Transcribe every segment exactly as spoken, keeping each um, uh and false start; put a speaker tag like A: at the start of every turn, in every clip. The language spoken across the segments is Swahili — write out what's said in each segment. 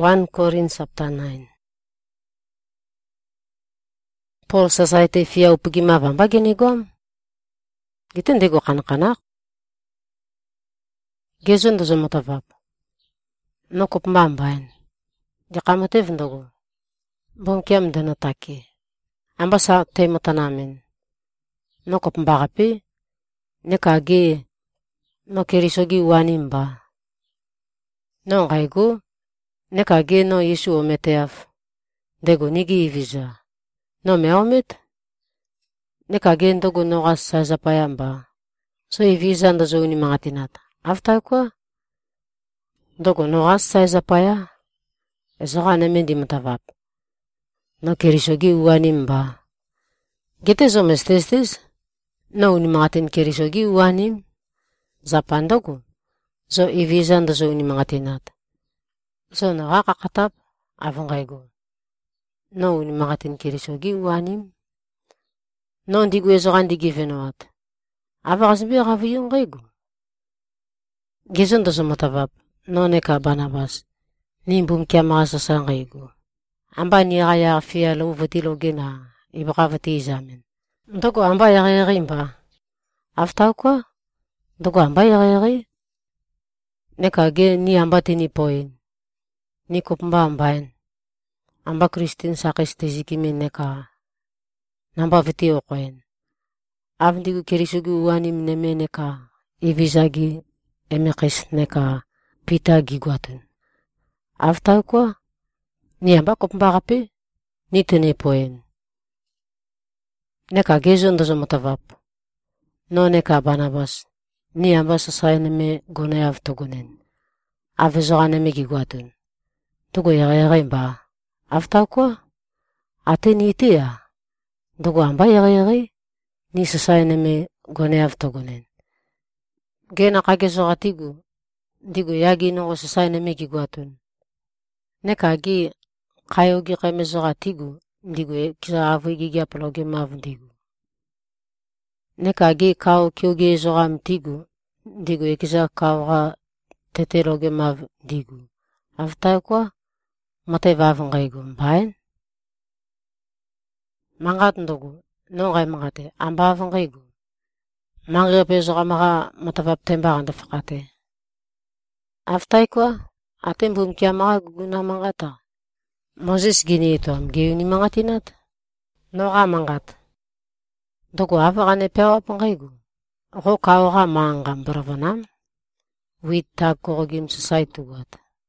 A: First Corinthians chapter nine. Paul society fia upigima vamba gini gom. Gitu ndego kanak-kanak. Gezon dozo motavap. No kop mbambain. Jakamote vindogo. Bom kiam dana taki. Amba sa temota namin. No kop mbagapi. Nekagi. No kirisogi wanimba. No ngaigu. Nekagi no Yesu ometeaf. Dego nigi visa. No meomit. Nekagi ndogo no asa zapayamba. So visa ndozo uni mga tinata. After kwa. Ndogo no asa zapaya. Ezoka namin di matavap. No kirisogi wanimba. Gite zo mestestes. No uni mga tin kirisogi wanim. Zapandogo. So visa ndozo uni mga tinata. So nakakakatap. Avangaygo. No uni mga tin kirisogi wanim. No ndi gwezo kandi givenoat. Avakasbi akavi yung kaygo. Gizon dozo matavap. No neka Barnabas. Nimbum kia makasasang kaygo. Amba niya kaya fia lo vatilo gina. Ibaka vati izamin. Ndogo amba yari imba. After kwa. Ndogo amba yari. Neka ge ni amba tinipoin. Ni kupmba ambain. Amba Kristin sakis tezikimi neka. Namba viti okoin. Avndigu kirisugu wanim neme neka. Ivizagi emekis neka. Pita giguatun. After kwa. Ni amba kupmba kapi. Ni tinipoin. Neka gezon dozo motavap. No neka Barnabas. Ni amba sasay neme gunayav togunen. Avezoga neme giguatun. Tugo yagayagay ba? After kwa? Ate ni iti ya. Dugo amba yagayagay. Ni sasay neme gunayav togunen. Gena kagezoga tigu. Digo yagi no sasay neme giguatun. Nekagi kayogi kamezoga tigu. Digo kisa avu gigiapalogi mavundigu. Nekagi kao kyogi zoga mtigu. Digo kisa kao ga teterogi mavundigu. After kwa? Matay vavangaygo mbain. Mangat ndogo. No kay mangate. Amba vavangaygo. Mangiapezo ka maka matavap tembakan tafakate. After kwa? Atin bum kia maka guguna mangata. Moses gini ito am giyo ni mga tinat. No ka mangat. Dogo ava ka nepewa pangaygo. Ako kao ka maangam baravanam. Wit tag ko kagim sa saitugat.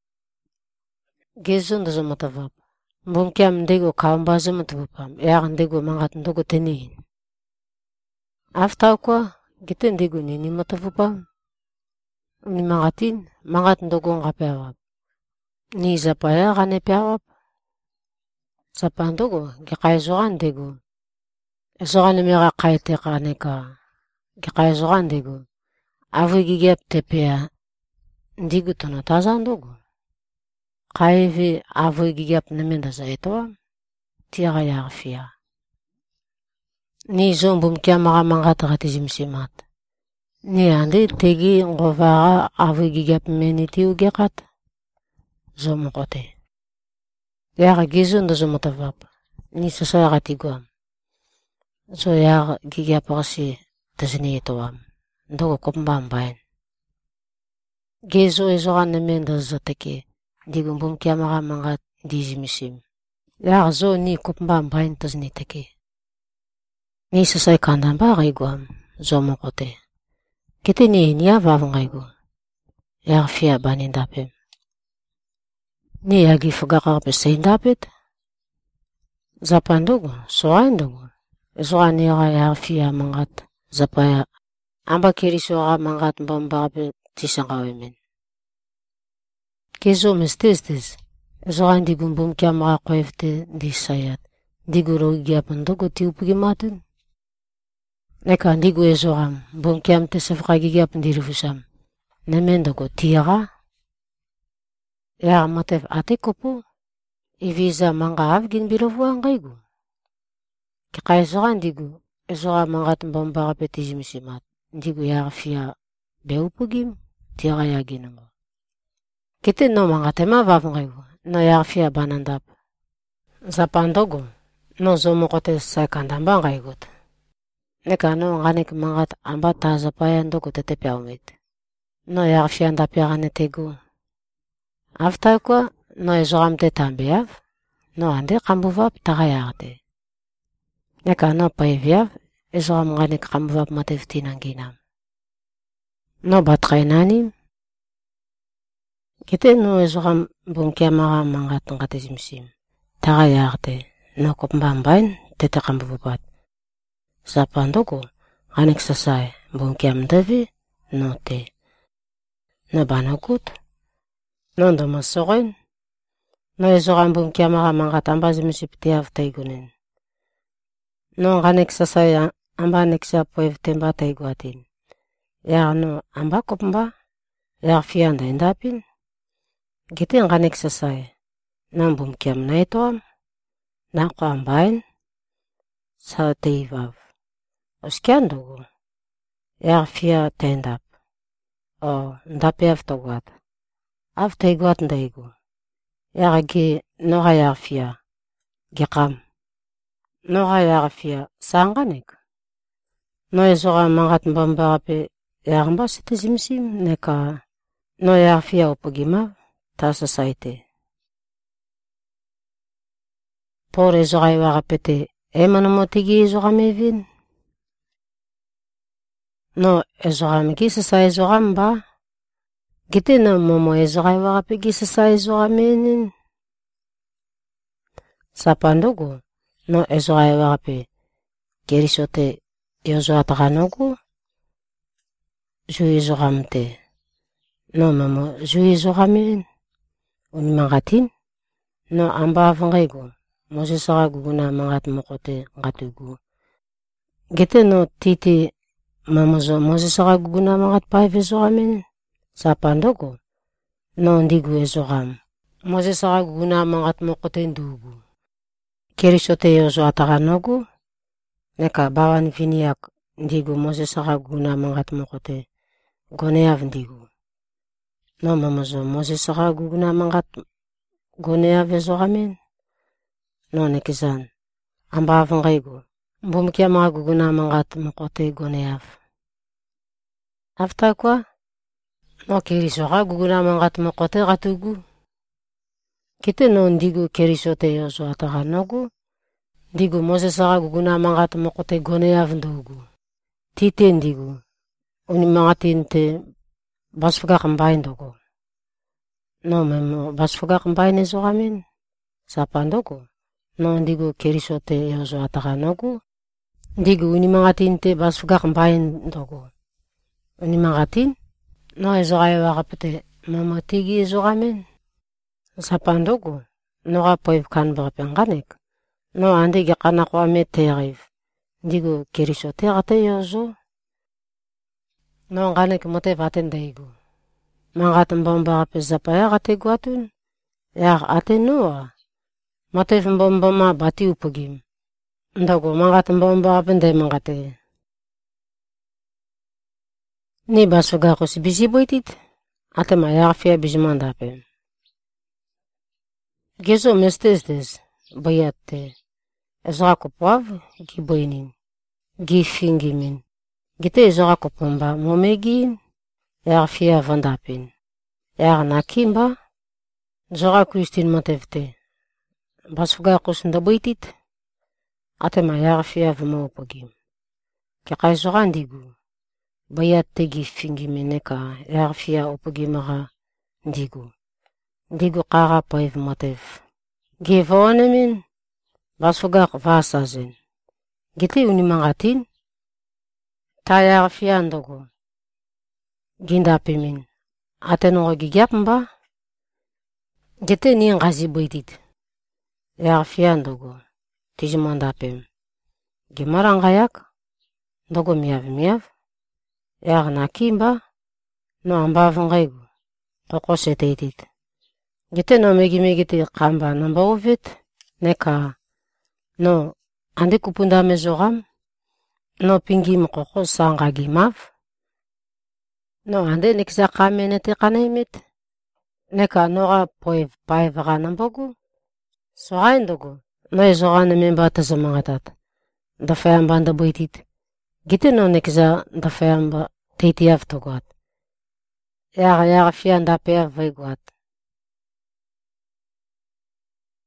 A: Gezon dozo matavap. Bum kia mdego kaambazo matavapam. Eak ndego mangat ndogo tenihin. After kwa? Gito ndego nini matavapam. Ni mangatin. Mangat ndogo nga pewap. Ni zapaya ka nepewap. Sapan dogo. Gikaizokan ndego. Ezokan nemera kaite ka neka. Gikaizokan ndego. Avu gigiap tepea. Ndigo tonataza ndogo. Kaivi avu gigiap nemenda za ito. Tiaga yagfia. Ni zombum kia maka mangata kati jimsimat. Ni andi tegi ngovaga avu gigiap meniti ugekat. Zomokote. Yaga gizon dozo matavap. Ni sasoya kati guam. So yaga gigiap kasi tasini ito am. Ndogo kumbambain. Gezo ezokan nemenda za teki. Digo bum kia maka mangat dizimisim. Yaga zo ni kumbambain tasini teki. Ni sasay kandan ba kay guam. Zomokote. Kiti ni niya vavangaygo. Yaga fia banin dapim. Ni yagi fagakakapis sa hindapit. Zapan dogo. Soain dogo. Esoka niya kaya fia mangat. Zapaya. Amba kiriso ka mangat mbambakapit tisang kawimin. Kezo mestistis. Esoka hindi gumbum kia makakwefte di sayat. Di guro giyapan dogo ti upigimatun. Neka hindi gu esoka bum kia mte safakagigiyapan di rifusam. Nemen dogo tiyaka. Ya matef ate kopo. Iviza manga avgin bilofuan kaygo. Kaya esoka hindi gu. Esoka mangat mbambakapit tizimisimat. Ndigo yaga fia beupugim. Tiyaka yagi nango. Kiti no mga tema vavangaygo. no yagfia banandap. Zapandogo, no zomokote saikandamba ngaigut. Neka no nganik mangat amba tazapaya ndogo tetepiaumit. No yagfia ndapiagane tegu. After kwa no ezogamte tambiav, no ande kambuvap tagayagde. Neka no paiviav, ezogam nganik kambuvap mateftinanginam. No batkainanim, kite no ezogam bunkiamaga mangat ngatezimsim. Tagayagde, no kopmbambain tete kambuvapat. Zapandogo, nganik sasai, bunkiamdavi, no te. No banakut, no ndomasogen, no ezogam bunkiamaga mangat ambazimsiptiav taigunin. No nganik sasai amba neksia poevtemba taiguatin. Ya no amba kopmba, ya fianda indapin. Giti nganik sasai, nambum kiam naitoam, nako ambain, sa teivav. Oskiandogo, ya fia tendap. O, ndapiav toguat. Av taiguat ndaigu. Ya gi noga ya fia, gikam. Noga ya fia, sanganik. No ezoga mangat mbambarape, ya gamba sitizimsim, neka no ya fia upagimav, tasa saite. Por ezoga iwagapete, emanamotigi ezoga mevin. No ezoga mgisa ezoga mba. Gite no momo ezoga iwagape gisa ezoga menin. Zapandogo, no ezoga iwagape gerisote yozo ataganogu. Ju ezoga mte. No momo ju ezoga menin. Unimangatin. No amba avangaigo. Mosesaga guguna mangat mokote ngatugu. Gite no titi mamozo mosesaga guguna mangat paive ezoga menin. Zapandogo, no ndigu ezogam. Mosesaga guguna mangat mokote ndugu. Kerisote yozo ataganogu. Neka bawan viniak ndigu mosesaga guguna mangat mokote goneav ndigu. No mamozo mosesaga guguna mangat goneav ezoga menin. No nekizan, amba avangaigo. Mbumkia mga guguna mangat mokote goneav. After kwa, no kerisoga guguna mangat mokote gatugu. Kite no ndigu kerisote yozo ataganogu. Ndigu mosesaga guguna mangat mokote goneav ndugu. Tite ndigu. Uni mangatinte basfuga kambain dogo. No memo basfuga kambain ezoga menin. Zapandogo. No ndigu kerisote yozo ataganogu. Ndigu unimangatinte basfuga kambain dogo. Unimangatin. No ezoga iwagapete mamotigi ezoga menin. Zapandogo. Noga poev kanbarape nganek. No ande gikanak wame teriv. Ndigu kerisote gate yozo. No nganek mote vaten daigu. Mangat mbambarape zapaya gate guatun. Ya ate noa. Motev mbambama bati upagim. Ndago mangat mbambarape ndai mangate. Ni basfuga kusi bisi boitit. Ate ma yagfia bizimandape. Gezo mestestes bayate. Ezoga kopav giboinin. Gifingimin. Gite ezoga kopomba momegin. Yagfia vandapin. Yag nakimba. Zoga kristin motevte. Basfuga kusi ndaboitit. Ate ma yagfia vama upagim. Kaka ezoga ndigu. Bayate gifingimin neka yagfia upagimaga ndigu. Ndigu kaga paiv motev. Givonemin. Basfuga vasazen. Gite unimangatin. Ta yagfia ndogo. Gindapimin. Ate nogo gigyapmba. Gite ni ngazi boitit. Yagfia ndogo. Tijimandapim. Gimarangayak. Ndogo miav miav. Yag nakimba. No amba avangaigu. Koko seteitit. Gite no megi megiti kamba namba uvet. Neka no ande kupunda mezogam. No pingim koko sangagimav. No ande nekisa kamenete kanaimit. neka noqa poiv paivaqanambogu, soqaindogu, noi soqana membata zamangatat, dafayamba anda boitit, gite no nekza dafayamba teitiavtoguat. Yaga yaga fianda peavaiguat.